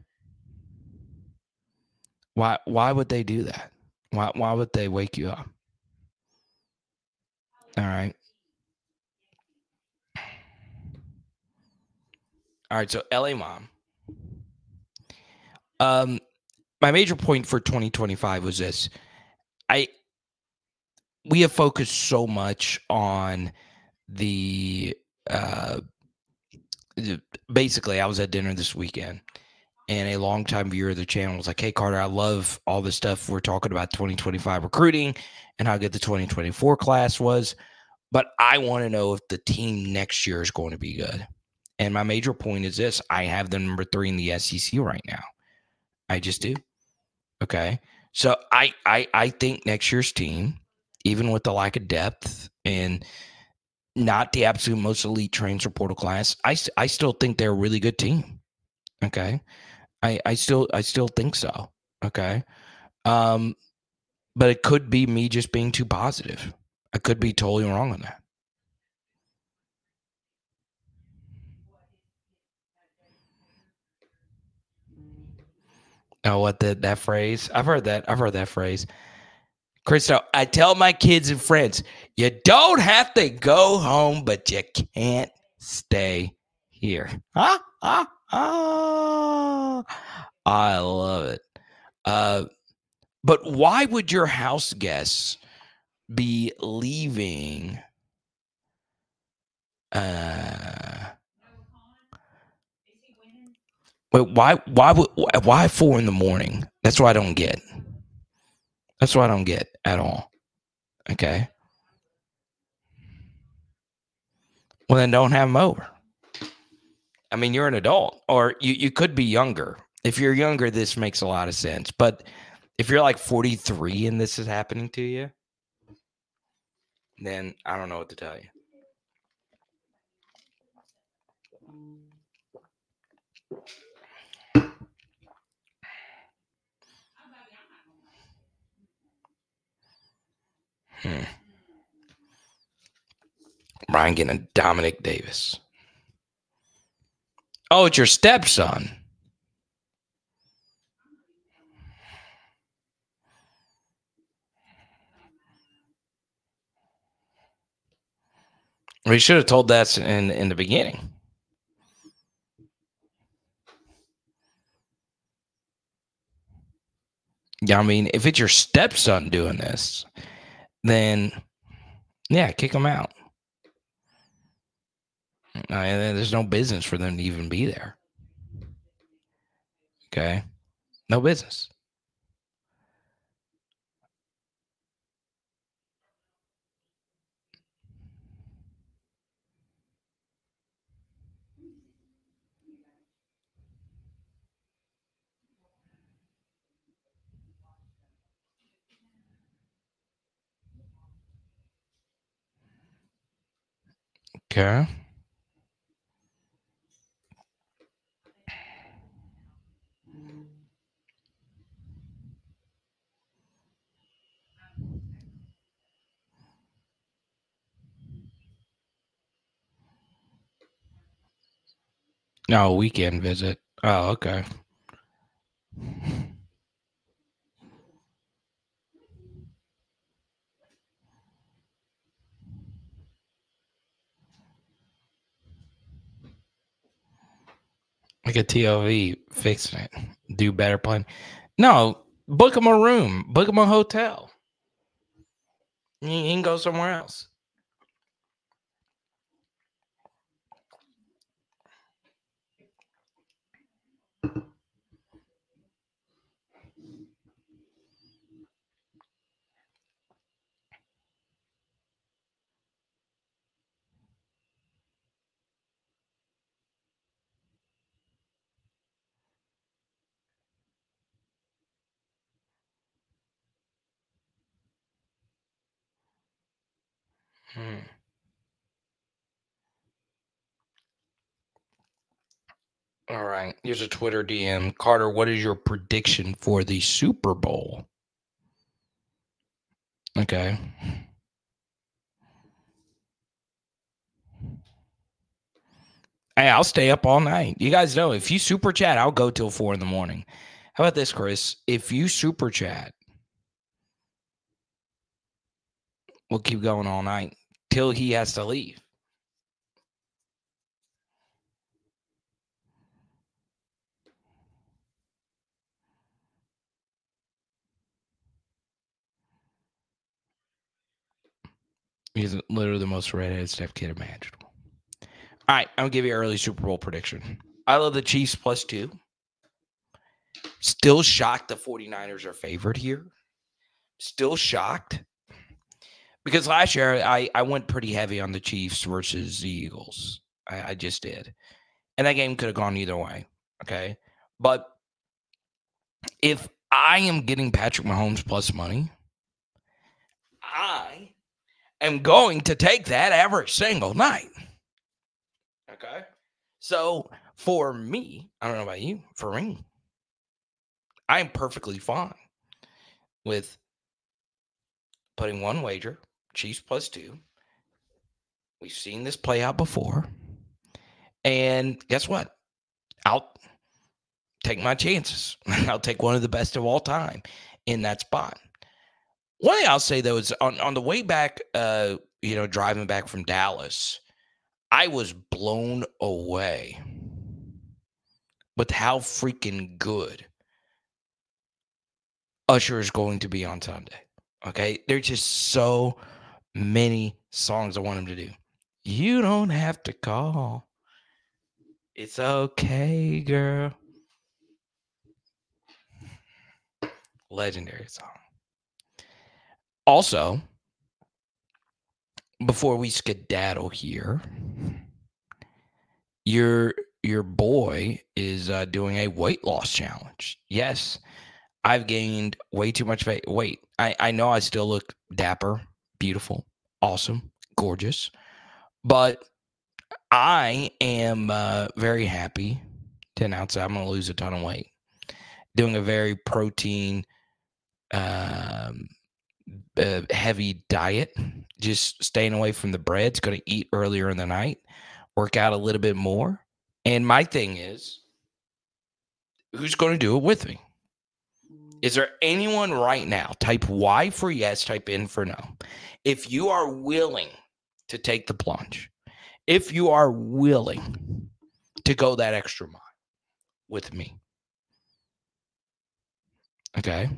Speaker 2: Why would they do that? Why would they wake you up? All right. All right, so LA Mom. My major point for 2025 was this. We have focused so much on basically, I was at dinner this weekend, and a longtime viewer of the channel was like, hey, Carter, I love all the stuff we're talking about 2025 recruiting and how good the 2024 class was, but I want to know if the team next year is going to be good. And my major point is this. I have the number 3 in the SEC right now. I just do. Okay. So I think next year's team, even with the lack of depth and not the absolute most elite transfer portal class, I still think they're a really good team. Okay. I still think so. Okay. But it could be me just being too positive. I could be totally wrong on that. Oh, what that phrase? I've heard that phrase. Christo, I tell my kids and friends, you don't have to go home, but you can't stay here. I love it. But why would your house guests be leaving? Wait, why 4 a.m? That's what I don't get. That's what I don't get at all. Okay. Well, then don't have them over. I mean, you're an adult, or you could be younger. If you're younger, this makes a lot of sense. But if you're like 43 and this is happening to you, then I don't know what to tell you. Brian getting a Dominic Davis. Oh, it's your stepson. We should have told that in the beginning. Yeah, I mean, if it's your stepson doing this, then yeah, kick him out. There's no business for them to even be there. Okay, no business. Okay. No, weekend visit. Oh, okay. Like a TOV fixing it. Do better plan. No, book him a room. Book him a hotel. He can go somewhere else. All right. Here's a Twitter DM. Carter, what is your prediction for the Super Bowl? Okay. Hey, I'll stay up all night. You guys know if you super chat, I'll go till 4 a.m. How about this, Chris? If you super chat, we'll keep going all night till he has to leave. He's literally the most redheaded Steph kid imaginable. All right, I'm going to give you an early Super Bowl prediction. I love the Chiefs +2. Still shocked the 49ers are favored here. Still shocked. Because last year, I went pretty heavy on the Chiefs versus the Eagles. I just did. And that game could have gone either way. Okay. But if I am getting Patrick Mahomes plus money, I am going to take that every single night. Okay. So for me, I don't know about you, for me, I am perfectly fine with putting one wager, Chiefs +2. We've seen this play out before. And guess what? I'll take my chances. I'll take one of the best of all time in that spot. One thing I'll say, though, is on the way back, driving back from Dallas, I was blown away with how freaking good Usher is going to be on Sunday. Okay? There's just so many songs I want him to do. You don't have to call. It's okay, girl. Legendary song. Also, before we skedaddle here, your boy is doing a weight loss challenge. Yes, I've gained way too much weight. I know I still look dapper, beautiful, awesome, gorgeous, but I am very happy to announce that I'm going to lose a ton of weight. Doing a very protein heavy diet, just staying away from the breads, going to eat earlier in the night, work out a little bit more. And my thing is, who's going to do it with me? Is there anyone right now? Type Y for yes, type N for no. If you are willing to take the plunge, if you are willing to go that extra mile with me, okay?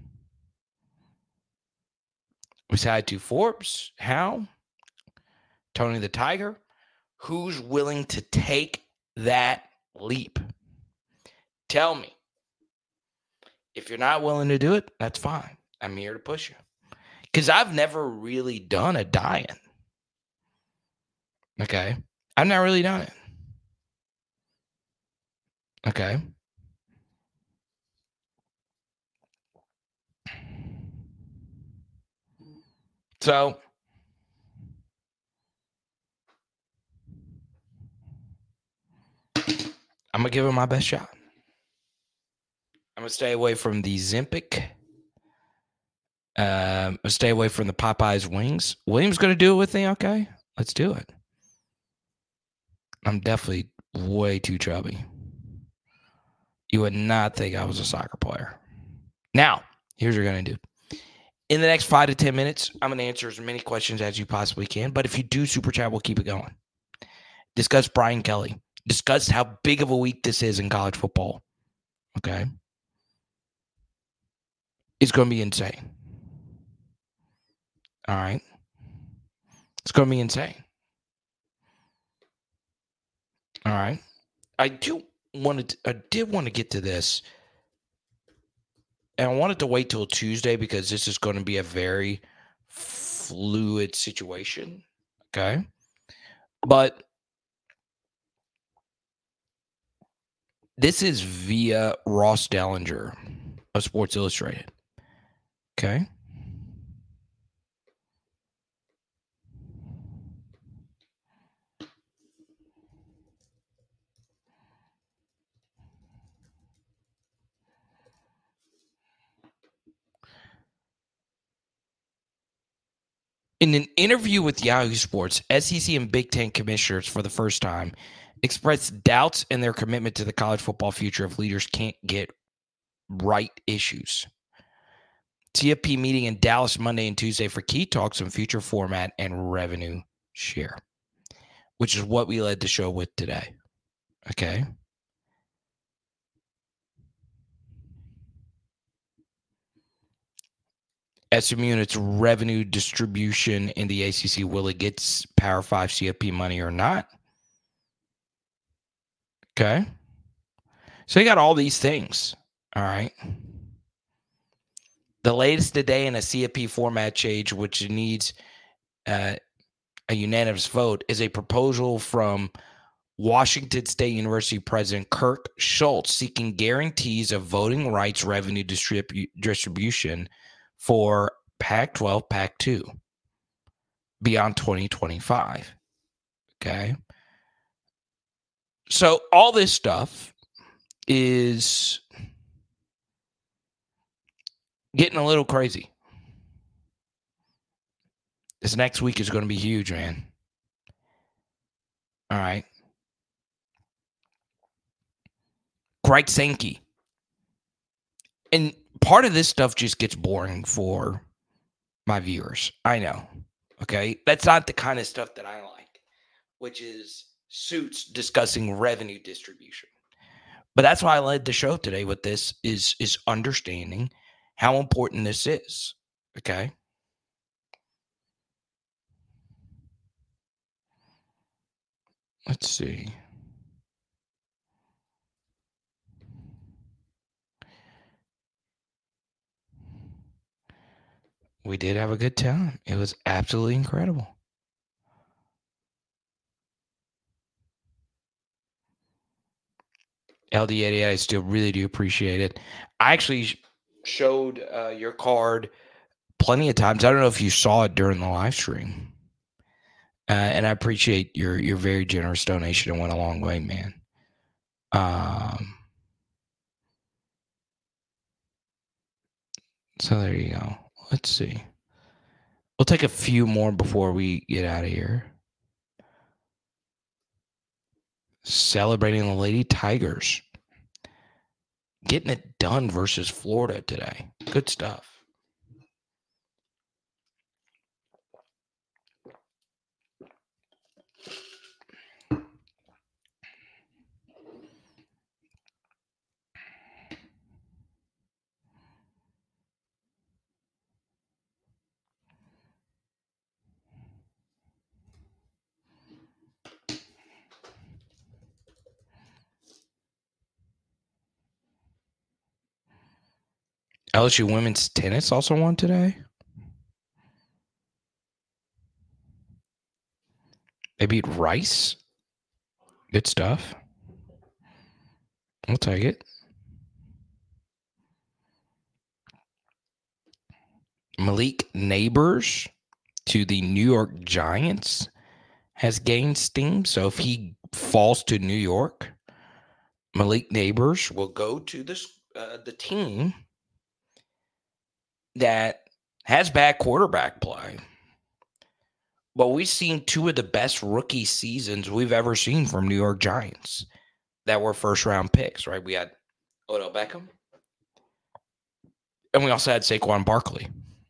Speaker 2: We said to Forbes, Hal, Tony the Tiger, who's willing to take that leap? Tell me. If you're not willing to do it, that's fine. I'm here to push you. Because I've never really done a diet. Okay? I've not really done it. Okay? So, I'm going to give it my best shot. I'm going to stay away from the Zempic. Stay away from the Popeyes wings. William's going to do it with me, okay? Let's do it. I'm definitely way too chubby. You would not think I was a soccer player. Now, here's what you're going to do. In the next 5 to 10 minutes, I'm going to answer as many questions as you possibly can. But if you do super chat, we'll keep it going. Discuss Brian Kelly. Discuss how big of a week this is in college football. Okay? It's going to be insane. All right? It's going to be insane. All right? I did want to get to this. And I wanted to wait till Tuesday because this is going to be a very fluid situation. Okay? But this is via Ross Dellinger of Sports Illustrated. Okay? In an interview with Yahoo Sports, SEC and Big Ten commissioners for the first time expressed doubts in their commitment to the college football future if leaders can't get right issues. CFP meeting in Dallas Monday and Tuesday for key talks on future format and revenue share, which is what we led the show with today. Okay. SMU and its revenue distribution in the ACC, will it get Power 5 CFP money or not? Okay. So you got all these things. All right. The latest today in a CFP format change, which needs a unanimous vote, is a proposal from Washington State University President Kirk Schultz seeking guarantees of voting rights revenue distribution for Pac-12, Pac-2 beyond 2025. Okay. So all this stuff is getting a little crazy. This next week is going to be huge, man. All right. Greg Sankey And part of this stuff just gets boring for my viewers. I know. Okay. That's not the kind of stuff that I like, which is Suits discussing revenue distribution. But that's why I led the show today with this is understanding how important this is. Okay. Let's see. We did have a good time. It was absolutely incredible. LD88, I still really do appreciate it. I actually showed your card plenty of times. I don't know if you saw it during the live stream. And I appreciate your very generous donation. It went a long way, man. So there you go. Let's see. We'll take a few more before we get out of here. Celebrating the Lady Tigers. Getting it done versus Florida today. Good stuff. LSU women's tennis also won today. They beat Rice. Good stuff. I'll take it. Malik Neighbors to the New York Giants has gained steam. So if he falls to New York, Malik Neighbors will go to the team that has bad quarterback play. But we've seen two of the best rookie seasons we've ever seen from New York Giants that were first-round picks, right? We had Odell Beckham, and we also had Saquon Barkley.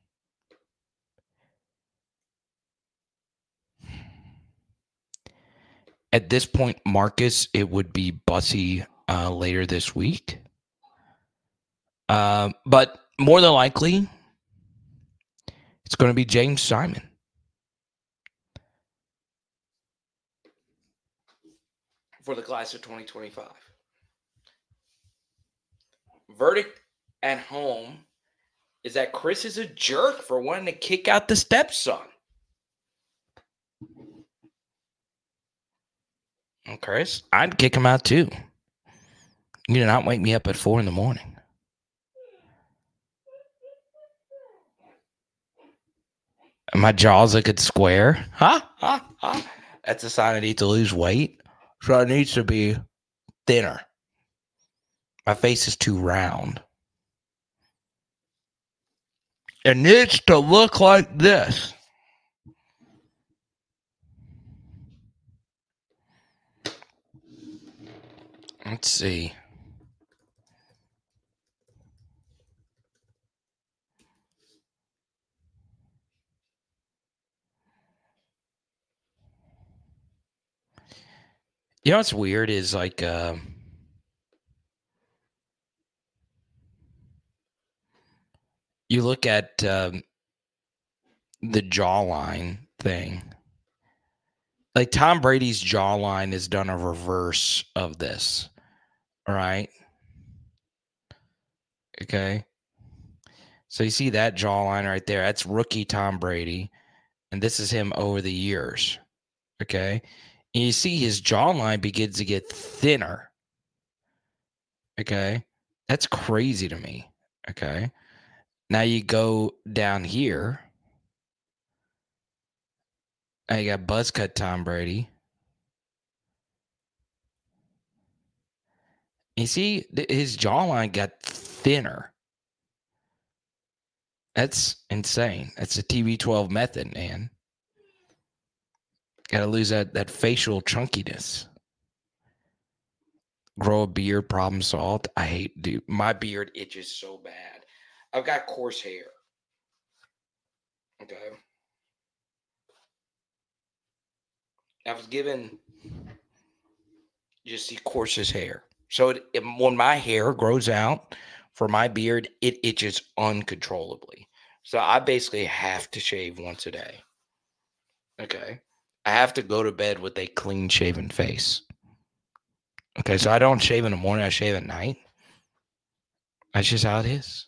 Speaker 2: At this point, Marcus, it would be Bussy later this week. But more than likely, it's going to be James Simon. For the class of 2025. Verdict at home is that Chris is a jerk for wanting to kick out the stepson. And Chris, I'd kick him out too. You do not wake me up at 4 a.m. My jaws looking square. That's a sign I need to lose weight. So it needs to be thinner. My face is too round. It needs to look like this. Let's see. You know what's weird is like you look at the jawline thing. Like Tom Brady's jawline has done a reverse of this. All right. Okay. So you see that jawline right there. That's rookie Tom Brady. And this is him over the years. Okay. And you see his jawline begins to get thinner. Okay. That's crazy to me. Okay. Now you go down here. Now you got buzz cut Tom Brady. You see his jawline got thinner. That's insane. That's a TB12 method, man. Got to lose that facial chunkiness. Grow a beard, problem solved. I hate, dude. My beard itches so bad. I've got coarse hair. Okay. I was given, you see, coarse hair. So when my hair grows out for my beard, it itches uncontrollably. So I basically have to shave once a day. Okay. I have to go to bed with a clean shaven face. Okay. So I don't shave in the morning. I shave at night. That's just how it is.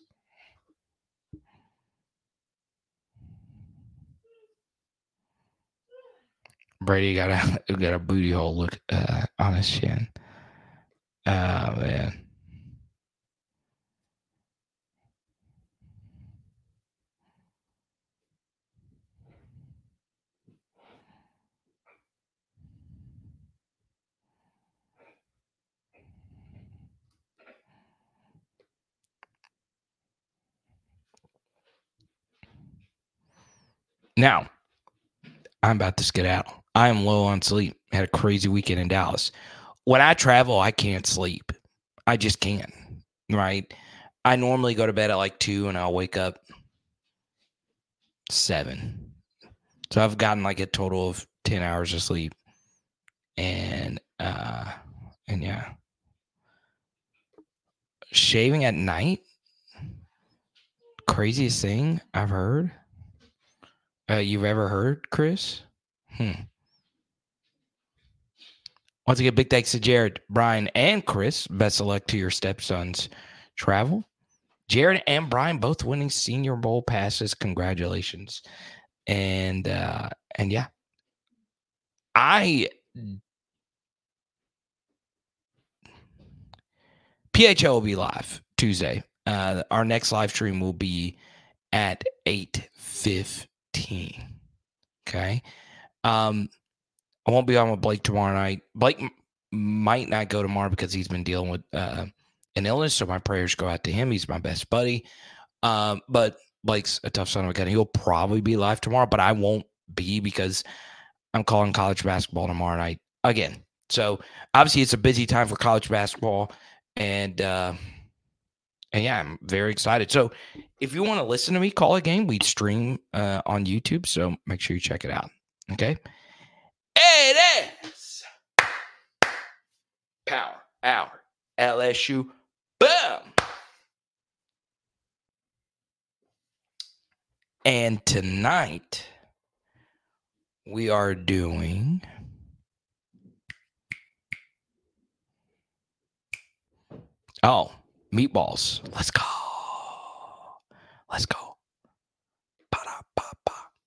Speaker 2: Brady got a booty hole look on his chin. Oh, man. Now, I'm about to skedaddle. I am low on sleep. Had a crazy weekend in Dallas. When I travel, I can't sleep. I just can't, right? I normally go to bed at like 2 and I'll wake up 7. So I've gotten like a total of 10 hours of sleep. And yeah. Shaving at night? Craziest thing I've heard? You've ever heard, Chris? Once again, big thanks to Jared, Brian, and Chris. Best of luck to your stepson's travel. Jared and Brian both winning Senior Bowl passes. Congratulations. And yeah. PHL will be live Tuesday. Our next live stream will be at 8:15. Okay. I won't be on with Blake tomorrow night. Blake might not go tomorrow because he's been dealing with an illness, so my prayers go out to him. He's my best buddy. But Blake's a tough son of a gun. He'll probably be live tomorrow, but I won't be because I'm calling college basketball tomorrow night again. So obviously it's a busy time for college basketball, and yeah, I'm very excited. So if you want to listen to me call a game, we stream on YouTube, so make sure you check it out. Okay. It is Power Hour LSU. Boom. And tonight we are doing meatballs. Let's go.